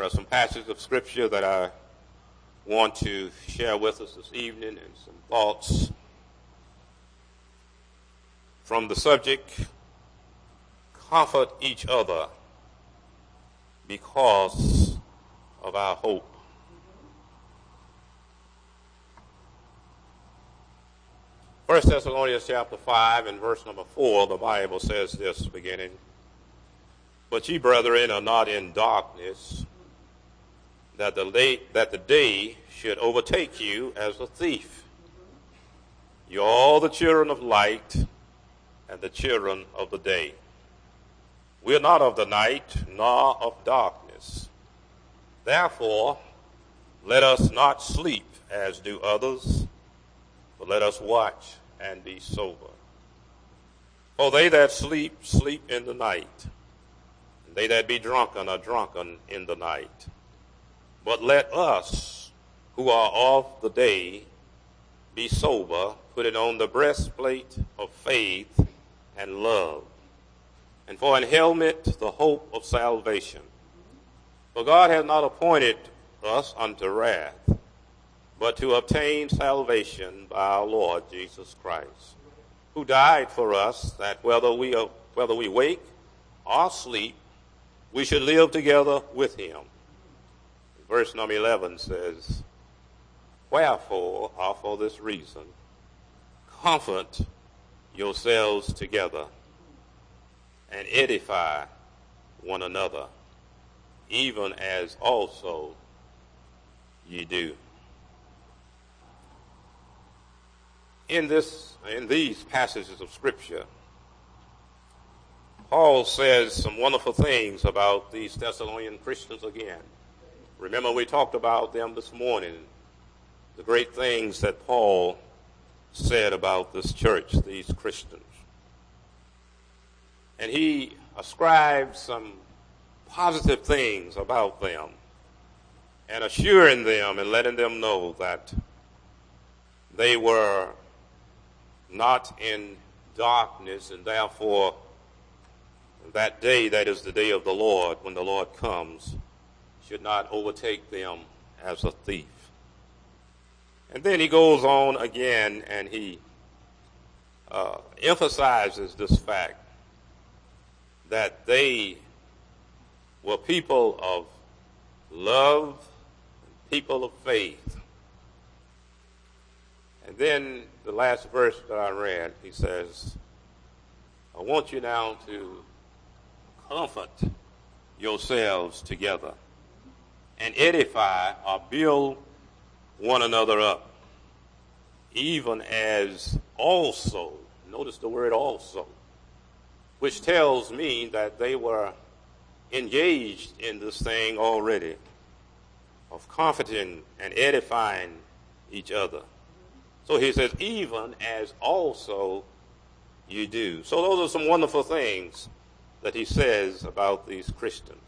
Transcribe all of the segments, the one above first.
are some passages of Scripture that I want to share with us this evening, and some thoughts from the subject, comfort each other because of our hope. First Thessalonians chapter 5 and verse number 4, the Bible says this beginning, "But ye, brethren, are not in darkness, that the day should overtake you as a thief. You are all the children of light and the children of the day. We are not of the night, nor of darkness. Therefore, let us not sleep as do others, but let us watch and be sober. For they that sleep, sleep in the night, and they that be drunken are drunken in the night. But let us, who are of the day, be sober, putting on the breastplate of faith and love, and for an helmet the hope of salvation. For God has not appointed us unto wrath, but to obtain salvation by our Lord Jesus Christ, who died for us, that whether we wake or sleep, we should live together with him." Verse number 11 says, "Wherefore, or for this reason, comfort yourselves together and edify one another, even as also ye do." In these passages of Scripture, Paul says some wonderful things about these Thessalonian Christians again. Remember, we talked about them this morning, the great things that Paul said about this church, these Christians. And he ascribes some positive things about them and assuring them and letting them know that they were not in darkness, and therefore that day, that is the day of the Lord, when the Lord comes, should not overtake them as a thief. And then he goes on again and he emphasizes this fact that they were people of love, people of faith. And then the last verse that I read, he says, "I want you now to comfort yourselves together and edify or build one another up, even as also," notice the word also, which tells me that they were engaged in this thing already of comforting and edifying each other. So he says, "even as also you do." So those are some wonderful things that he says about these Christians.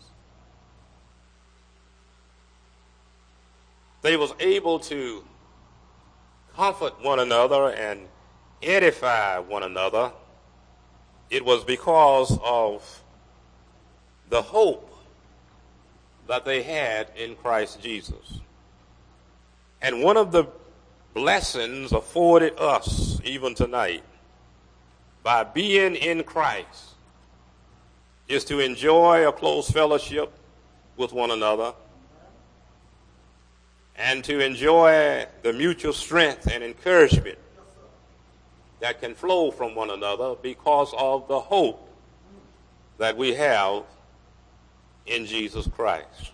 They was able to comfort one another and edify one another. It was because of the hope that they had in Christ Jesus. And one of the blessings afforded us even tonight by being in Christ is to enjoy a close fellowship with one another, and to enjoy the mutual strength and encouragement that can flow from one another because of the hope that we have in Jesus Christ.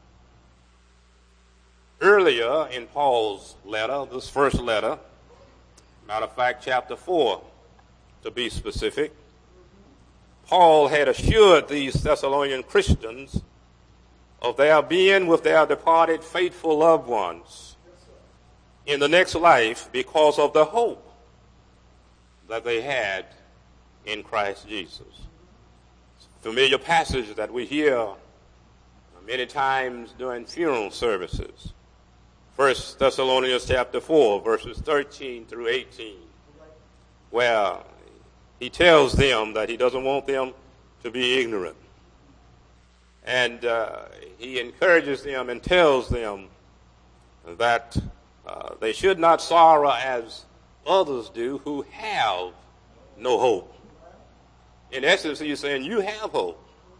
Earlier in Paul's letter, this first letter, matter of fact, chapter 4, to be specific, Paul had assured these Thessalonian Christians of their being with their departed faithful loved ones in the next life because of the hope that they had in Christ Jesus. It's a familiar passage that we hear many times during funeral services. 1 Thessalonians chapter 4, verses 13 through 18, where he tells them that he doesn't want them to be ignorant. And he encourages them and tells them that they should not sorrow as others do who have no hope. In essence, he's saying you have hope.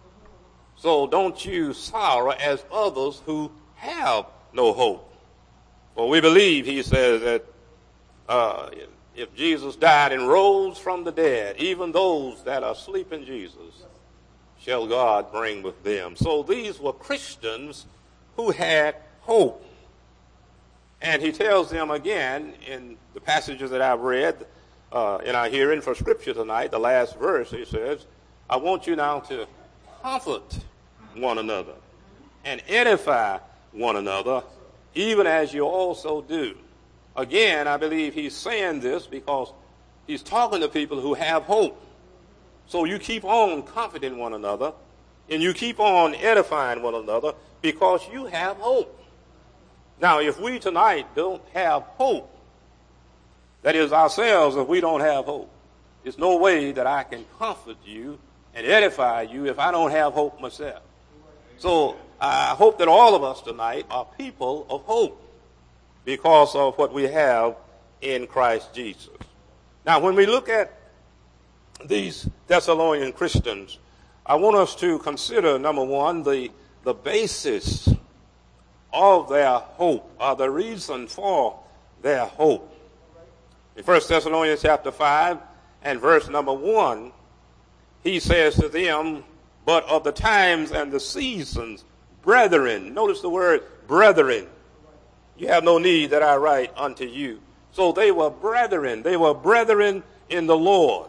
So don't you sorrow as others who have no hope. For we believe, he says, that if Jesus died and rose from the dead, even those that are asleep in Jesus shall God bring with them. So these were Christians who had hope. And he tells them again in the passages that I've read in our hearing for Scripture tonight, the last verse, he says, I want you now to comfort one another and edify one another, even as you also do. Again, I believe he's saying this because he's talking to people who have hope. So you keep on comforting one another, and you keep on edifying one another because you have hope. Now, if we tonight don't have hope, that is ourselves, if we don't have hope, there's no way that I can comfort you and edify you if I don't have hope myself. So I hope that all of us tonight are people of hope because of what we have in Christ Jesus. Now, when we look at these Thessalonian Christians, I want us to consider, number one, the basis of their hope, or the reason for their hope. In 1 Thessalonians chapter 5 and verse number 1, he says to them, but of the times and the seasons, brethren. Notice the word brethren. You have no need that I write unto you. So they were brethren. They were brethren in the Lord.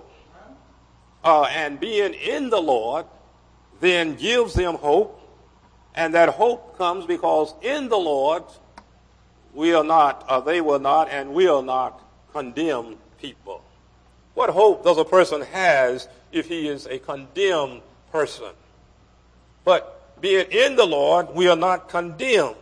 And being in the Lord then gives them hope. And that hope comes because in the Lord we are not, they will not, and will not condemn people. What hope does a person has if he is a condemned person? But being in the Lord, we are not condemned.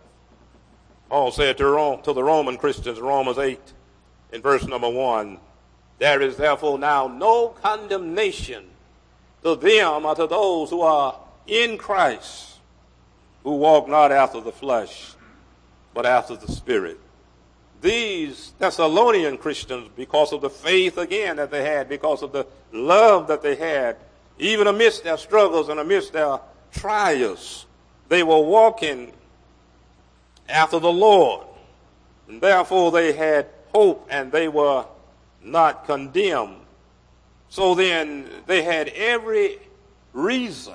Paul said to the Roman Christians, Romans 8, in verse number 1, there is therefore now no condemnation to them or to those who are in Christ, who walk not after the flesh, but after the Spirit. These Thessalonian Christians, because of the faith again that they had, because of the love that they had, even amidst their struggles and amidst their trials, they were walking after the Lord. And therefore they had hope and they were not condemned. So then they had every reason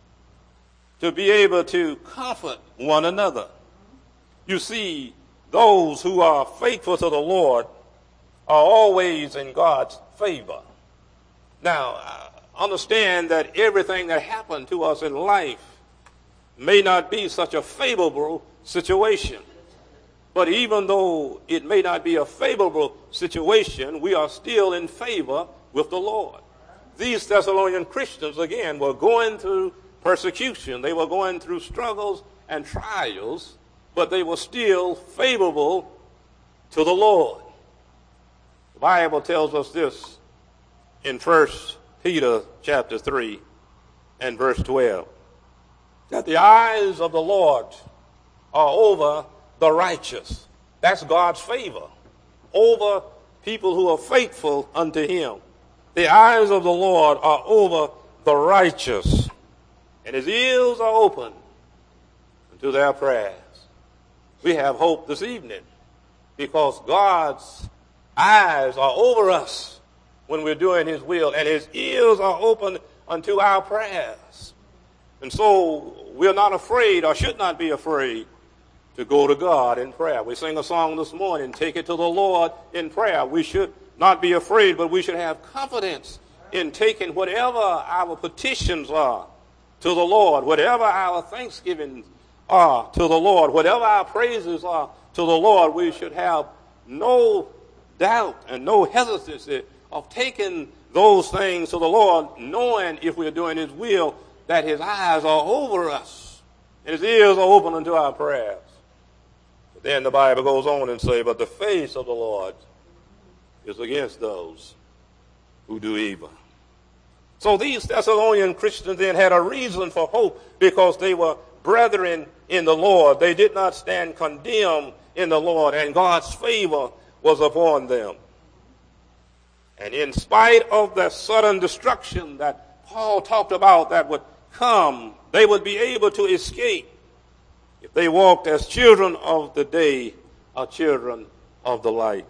to be able to comfort one another. You see, those who are faithful to the Lord are always in God's favor. Now, understand that everything that happened to us in life may not be such a favorable situation. But even though it may not be a favorable situation, we are still in favor with the Lord. These Thessalonian Christians, again, were going through persecution. They were going through struggles and trials, but they were still favorable to the Lord. The Bible tells us this in 1 Peter chapter 3 and verse 12, that the eyes of the Lord are over the righteous. That's God's favor over people who are faithful unto him. The eyes of the Lord are over the righteous, and his ears are open to their prayers. We have hope this evening because God's eyes are over us when we're doing his will, and his ears are open unto our prayers. And so we're not afraid, or should not be afraid, to go to God in prayer. We sang a song this morning, take it to the Lord in prayer. We should not be afraid, but we should have confidence in taking whatever our petitions are to the Lord, whatever our thanksgivings are to the Lord, whatever our praises are to the Lord. We should have no doubt and no hesitancy of taking those things to the Lord, knowing if we're doing his will, that his eyes are over us and his ears are open unto our prayers. But then the Bible goes on and say, but the face of the Lord is against those who do evil. So these Thessalonian Christians then had a reason for hope because they were brethren in the Lord. They did not stand condemned in the Lord, and God's favor was upon them. And in spite of the sudden destruction that Paul talked about that would come, they would be able to escape if they walked as children of the day or children of the light.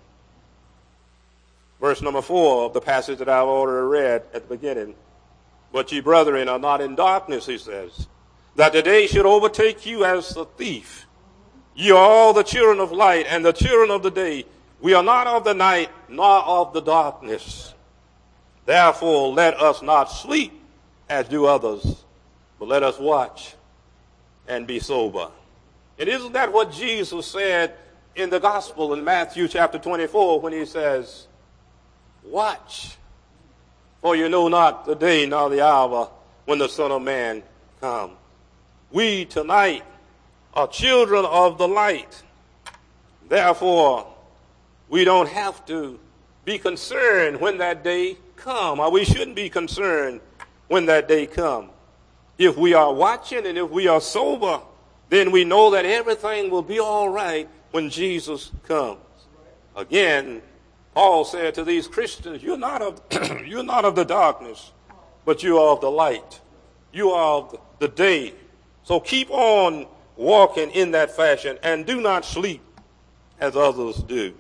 Verse number 4 of the passage that I've already read at the beginning. But ye brethren are not in darkness, he says, that the day should overtake you as a thief. Ye are all the children of light and the children of the day. We are not of the night nor of the darkness. Therefore let us not sleep as do others, but let us watch and be sober. And isn't that what Jesus said in the gospel in Matthew chapter 24 when he says, watch, for you know not the day nor the hour when the Son of Man comes. We tonight are children of the light. Therefore, we don't have to be concerned when that day comes, or we shouldn't be concerned when that day comes. If we are watching and if we are sober, then we know that everything will be all right when Jesus comes. Again, Paul said to these Christians, you're not of the darkness, but you are of the light. You are of the day. So keep on walking in that fashion and do not sleep as others do.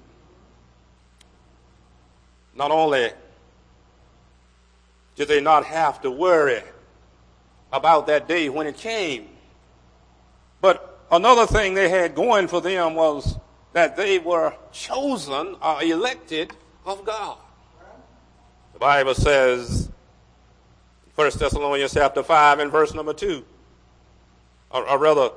Not only did they not have to worry about that day when it came, but another thing they had going for them was that they were chosen or elected of God. The Bible says, 1 Thessalonians chapter 5 and verse number 2, or rather,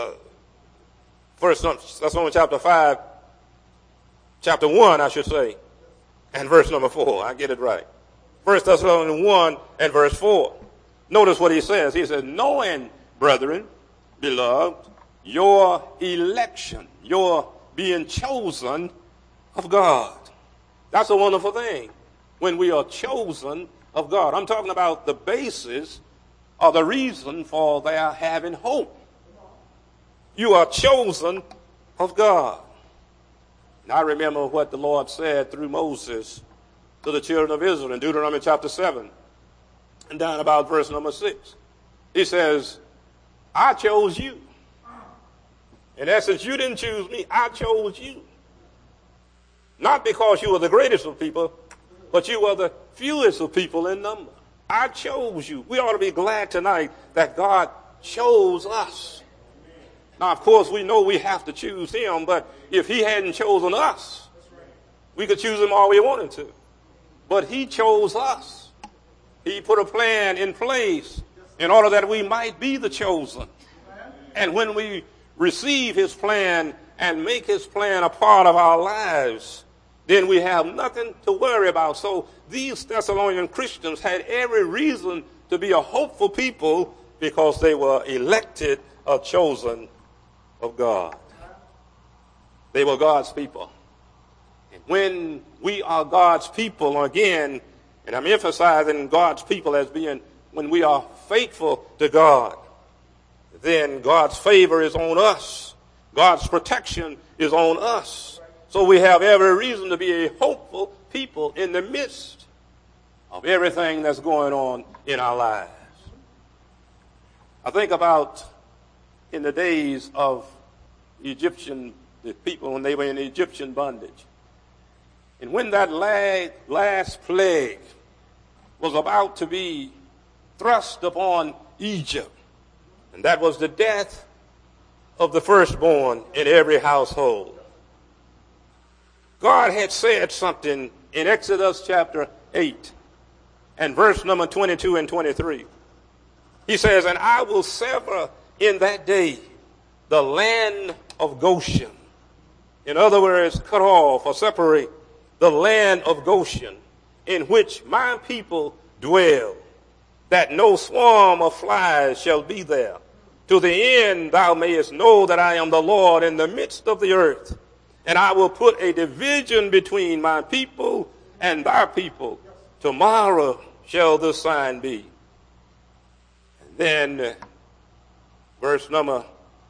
1 Thessalonians chapter 5, chapter 1, I should say, and verse number 4. I get it right. 1 Thessalonians 1 and verse 4. Notice what he says. He says, knowing, brethren, beloved, your election, your being chosen of God. That's a wonderful thing when we are chosen of God. I'm talking about the basis or the reason for their having hope. You are chosen of God. And I remember what the Lord said through Moses to the children of Israel in Deuteronomy chapter 7 and down about verse number 6. He says, I chose you. In essence, you didn't choose me, I chose you. Not because you were the greatest of people, but you were the fewest of people in number. I chose you. We ought to be glad tonight that God chose us. Now, of course, we know we have to choose him, but if he hadn't chosen us, we could choose him all we wanted to. But he chose us. He put a plan in place in order that we might be the chosen. And when we receive his plan and make his plan a part of our lives, then we have nothing to worry about. So these Thessalonian Christians had every reason to be a hopeful people because they were elected or chosen of God. They were God's people. And when we are God's people, again, and I'm emphasizing God's people as being when we are faithful to God, then God's favor is on us. God's protection is on us. So we have every reason to be a hopeful people in the midst of everything that's going on in our lives. I think about in the days of the people when they were in Egyptian bondage. And when that last plague was about to be thrust upon Egypt, and that was the death of the firstborn in every household. God had said something in Exodus chapter 8 and verse number 22 and 23. He says, and I will sever in that day the land of Goshen. In other words, cut off or separate the land of Goshen in which my people dwell, that no swarm of flies shall be there. To the end thou mayest know that I am the Lord in the midst of the earth. And I will put a division between my people and thy people. Tomorrow shall this sign be? And then verse number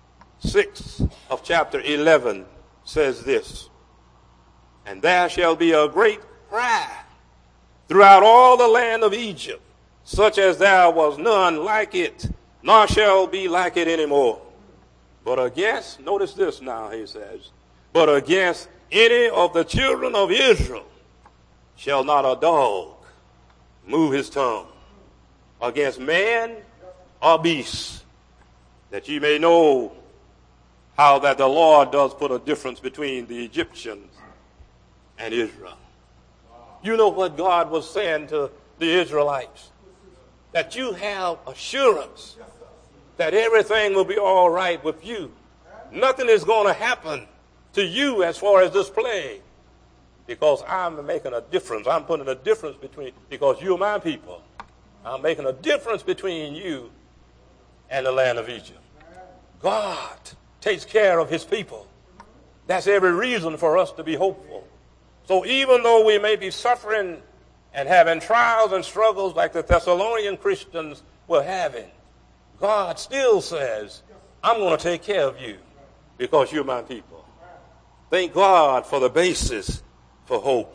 6 of chapter 11 says this, and there shall be a great cry throughout all the land of Egypt, such as there was none like it, nor shall be like it anymore. But against, notice this now, he says, but against any of the children of Israel shall not a dog move his tongue, against man or beast, that ye may know how that the Lord does put a difference between the Egyptians and Israel. You know what God was saying to the Israelites? That you have assurance that everything will be all right with you. Nothing is going to happen to you as far as this plague, because I'm making a difference. I'm putting a difference between, because you're my people. I'm making a difference between you and the land of Egypt. God takes care of his people. That's every reason for us to be hopeful. So even though we may be suffering and having trials and struggles like the Thessalonian Christians were having, God still says, I'm going to take care of you because you're my people. Thank God for the basis for hope.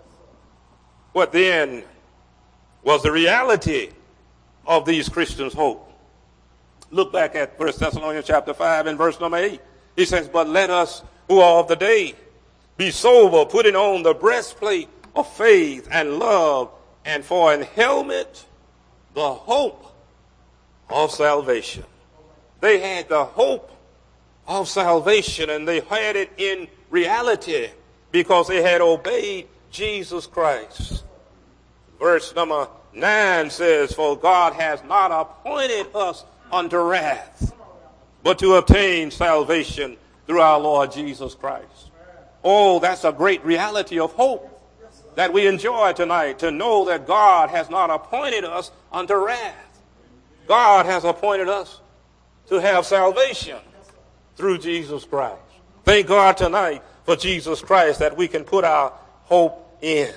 What then was the reality of these Christians' hope? Look back at 1 Thessalonians chapter 5 and verse number 8. He says, but let us who are of the day be sober, putting on the breastplate of faith and love, and for an helmet, the hope of salvation. They had the hope of salvation, and they had it in reality because they had obeyed Jesus Christ. Verse number 9 says, for God has not appointed us unto wrath, but to obtain salvation through our Lord Jesus Christ. Oh, that's a great reality of hope that we enjoy tonight, to know that God has not appointed us unto wrath. God has appointed us to have salvation through Jesus Christ. Thank God tonight for Jesus Christ that we can put our hope in.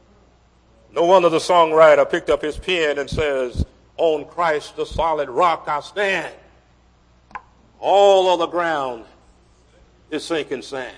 No wonder the songwriter picked up his pen and says, on Christ the solid rock I stand. All of the ground is sinking sand.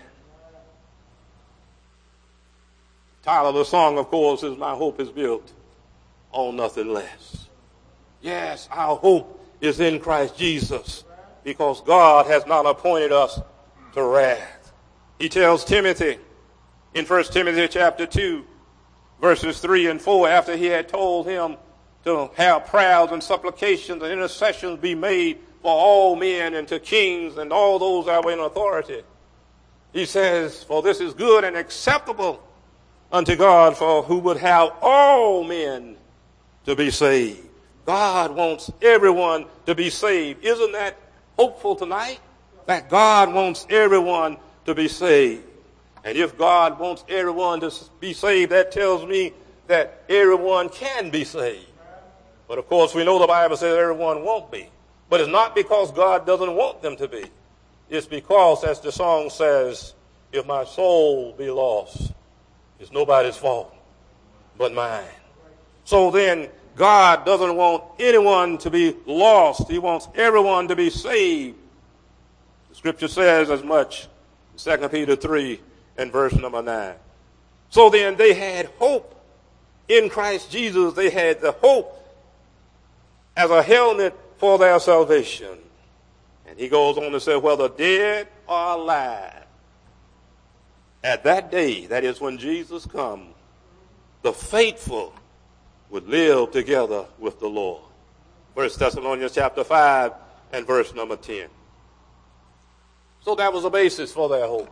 Title of the song, of course, is My Hope is Built on Nothing Less. Yes, our hope is in Christ Jesus because God has not appointed us to wrath. He tells Timothy in 1 Timothy chapter 2, verses 3 and 4, after he had told him to have prayers and supplications and intercessions be made for all men and to kings and all those that are in authority. He says, for this is good and acceptable unto God, for who would have all men to be saved. God wants everyone to be saved. Isn't that hopeful tonight? That God wants everyone to be saved. And if God wants everyone to be saved, that tells me that everyone can be saved. But of course, we know the Bible says everyone won't be. But it's not because God doesn't want them to be. It's because, as the song says, if my soul be lost, it's nobody's fault but mine. So then, God doesn't want anyone to be lost. He wants everyone to be saved. The scripture says as much in 2 Peter 3 and verse number 9. So then, they had hope in Christ Jesus. They had the hope as a helmet for their salvation. And he goes on to say, whether dead or alive, at that day, that is when Jesus comes, the faithful would live together with the Lord. 1 Thessalonians chapter 5 and verse number 10. So that was a basis for their hope.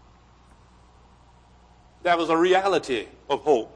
That was a reality of hope.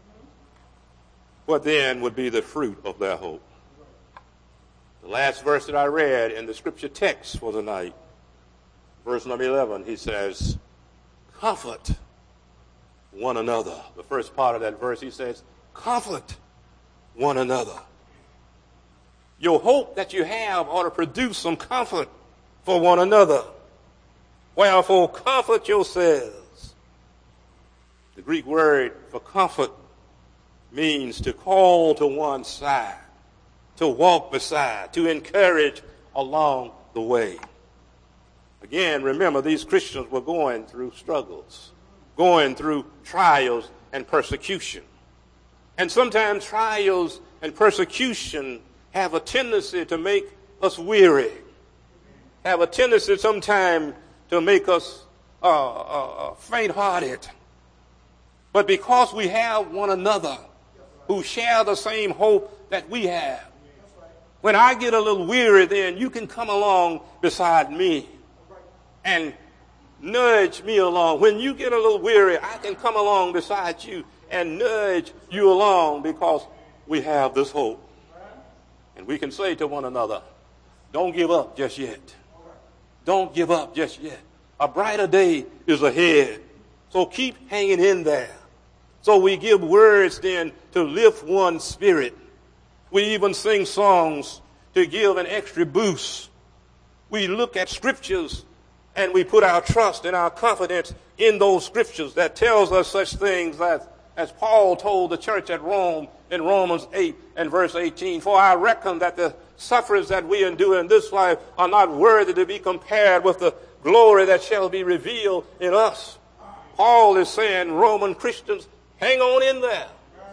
What then would be the fruit of their hope? The last verse that I read in the scripture text for the night, verse number 11, he says, comfort one another. The first part of that verse, he says, comfort one another. Your hope that you have ought to produce some comfort for one another. Wherefore, comfort yourselves. The Greek word for comfort means to call to one side, to walk beside, to encourage along the way. Again, remember, these Christians were going through struggles, going through trials and persecution. And sometimes trials and persecution have a tendency to make us weary, have a tendency sometimes to make us faint-hearted. But because we have one another who share the same hope that we have, when I get a little weary, then you can come along beside me and nudge me along. When you get a little weary, I can come along beside you and nudge you along because we have this hope. And we can say to one another, don't give up just yet. Don't give up just yet. A brighter day is ahead. So keep hanging in there. So we give words then to lift one's spirit. We even sing songs to give an extra boost. We look at scriptures and we put our trust and our confidence in those scriptures that tells us such things as Paul told the church at Rome in Romans 8 and verse 18. For I reckon that the sufferings that we endure in this life are not worthy to be compared with the glory that shall be revealed in us. Paul is saying, Roman Christians, hang on in there.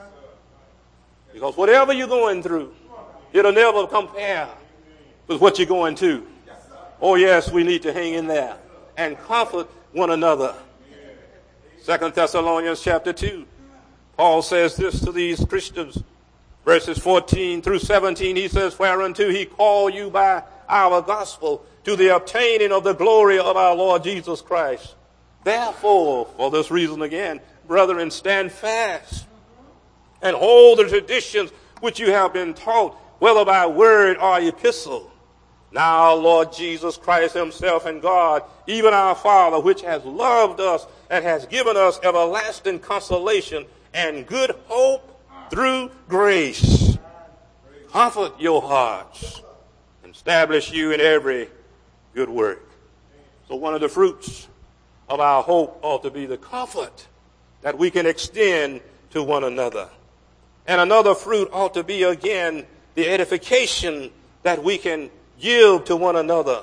Because whatever you're going through, it'll never compare with what you're going to. Oh yes, we need to hang in there and comfort one another. 2 Thessalonians chapter 2. Paul says this to these Christians, verses 14 through 17. He says, whereunto he called you by our gospel to the obtaining of the glory of our Lord Jesus Christ. Therefore, for this reason again, brethren, stand fast and hold the traditions which you have been taught, whether by word or epistle. Now, Lord Jesus Christ himself and God, even our Father, which has loved us and has given us everlasting consolation and good hope through grace, comfort your hearts and establish you in every good work. So one of the fruits of our hope ought to be the comfort that we can extend to one another. And another fruit ought to be, again, the edification that we can give to one another.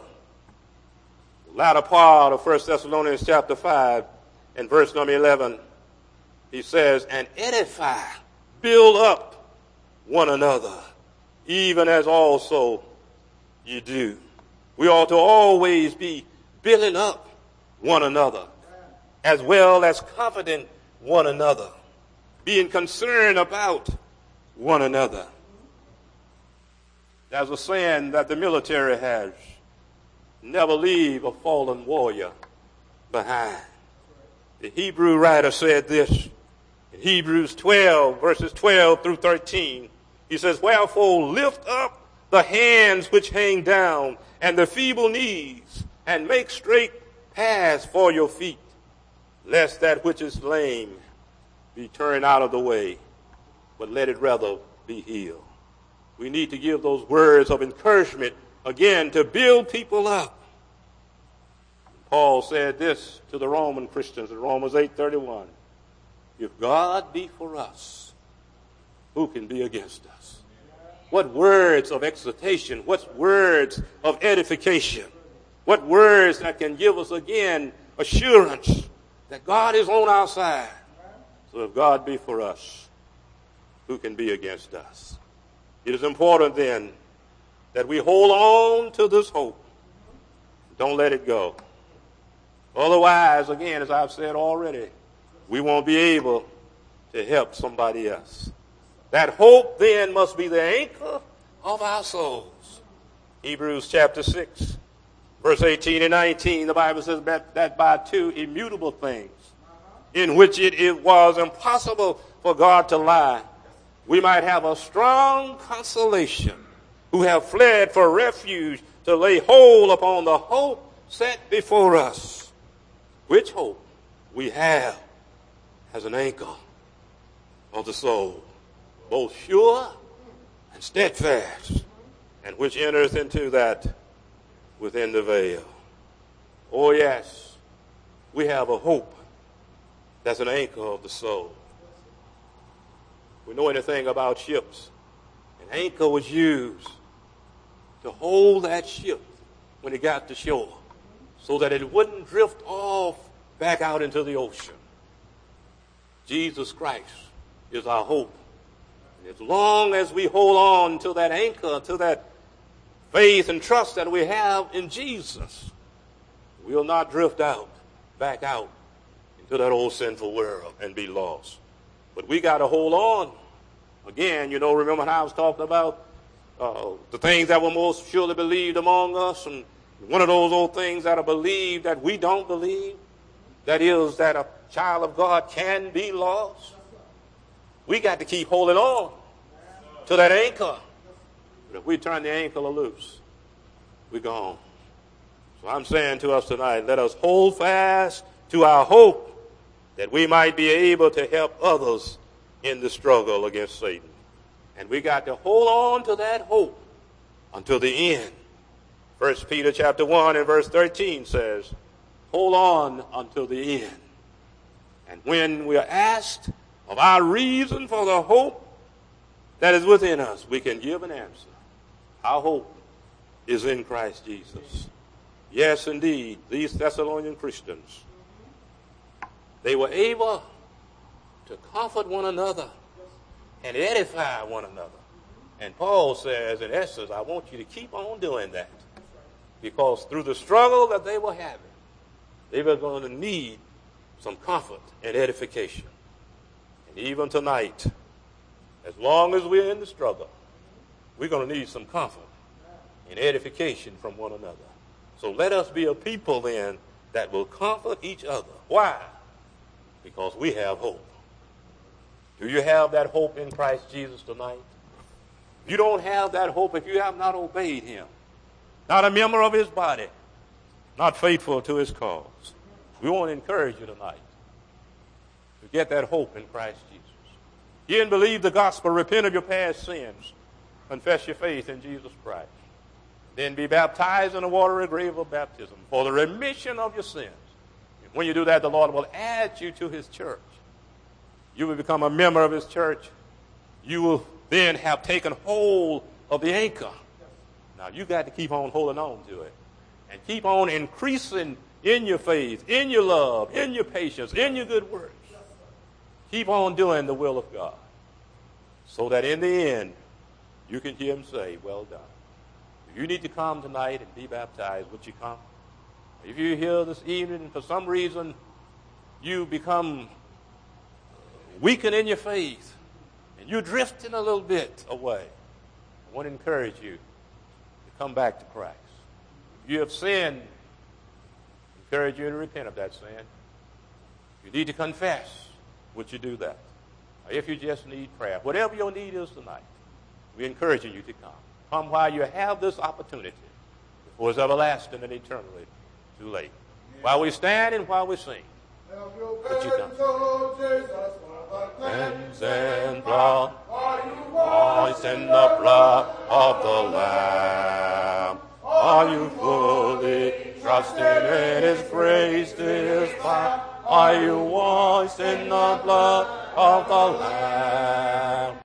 The latter part of 1 Thessalonians chapter 5 and verse number 11, he says, and edify, build up one another, even as also you do. We ought to always be building up one another, as well as comforting one another, being concerned about one another. There's a saying that the military has, never leave a fallen warrior behind. The Hebrew writer said this in Hebrews 12, verses 12 through 13. He says, wherefore lift up the hands which hang down and the feeble knees, and make straight paths for your feet, lest that which is lame be turned out of the way, but let it rather be healed. We need to give those words of encouragement, again, to build people up. Paul said this to the Roman Christians in Romans 8:31. If God be for us, who can be against us? What words of exhortation, what words of edification, what words that can give us, again, assurance that God is on our side. So if God be for us, who can be against us? It is important then that we hold on to this hope. Don't let it go. Otherwise, again, as I've said already, we won't be able to help somebody else. That hope then must be the anchor of our souls. Hebrews chapter 6, verse 18 and 19, the Bible says that by two immutable things, in which it was impossible for God to lie, we might have a strong consolation, who have fled for refuge to lay hold upon the hope set before us, which hope we have as an anchor of the soul, both sure and steadfast, and which enters into that within the veil. Oh yes, we have a hope that's an anchor of the soul. we know anything about ships, an anchor was used to hold that ship when it got to shore so that it wouldn't drift off back out into the ocean. Jesus Christ is our hope. And as long as we hold on to that anchor, to that faith and trust that we have in Jesus, we'll not drift back out into that old sinful world and be lost. But we got to hold on. Again, remember how I was talking about the things that were most surely believed among us, and one of those old things that are believed that we don't believe, that is that a child of God can be lost. We got to keep holding on to that anchor. But if we turn the anchor loose, we're gone. So I'm saying to us tonight, let us hold fast to our hope that we might be able to help others in the struggle against Satan. And we got to hold on to that hope until the end. 1 Peter chapter 1 and verse 13 says, hold on until the end. And when we are asked of our reason for the hope that is within us, we can give an answer. Our hope is in Christ Jesus. Yes, indeed, these Thessalonian Christians, they were able to comfort one another and edify one another. And Paul says, in essence, I want you to keep on doing that. Because through the struggle that they were having, they were going to need some comfort and edification. And even tonight, as long as we're in the struggle, we're going to need some comfort and edification from one another. So let us be a people then that will comfort each other. Why? Because we have hope. Do you have that hope in Christ Jesus tonight? If you don't have that hope, if you have not obeyed him, not a member of his body, not faithful to his cause, we want to encourage you tonight to get that hope in Christ Jesus. You didn't believe the gospel, repent of your past sins, confess your faith in Jesus Christ, then be baptized in the watery grave of baptism for the remission of your sins. And when you do that, the Lord will add you to his church. You will become a member of his church. You will then have taken hold of the anchor. Now, you got to keep on holding on to it and keep on increasing in your faith, in your love, in your patience, in your good works. Keep on doing the will of God so that in the end, you can hear him say, well done. If you need to come tonight and be baptized, would you come? If you're here this evening and for some reason you become weakened in your faith and you're drifting a little bit away, I want to encourage you to come back to Christ. If you have sinned, I encourage you to repent of that sin. If you need to confess, would you do that? Or if you just need prayer, whatever your need is tonight, we're encouraging you to come. Come while you have this opportunity before it's everlasting and eternally too late. While we stand and while we sing, would you come? Hands and blood, washed in the blood of the Lamb. Are you fully trusting in his grace, his power? Are you washed in the blood of the Lamb?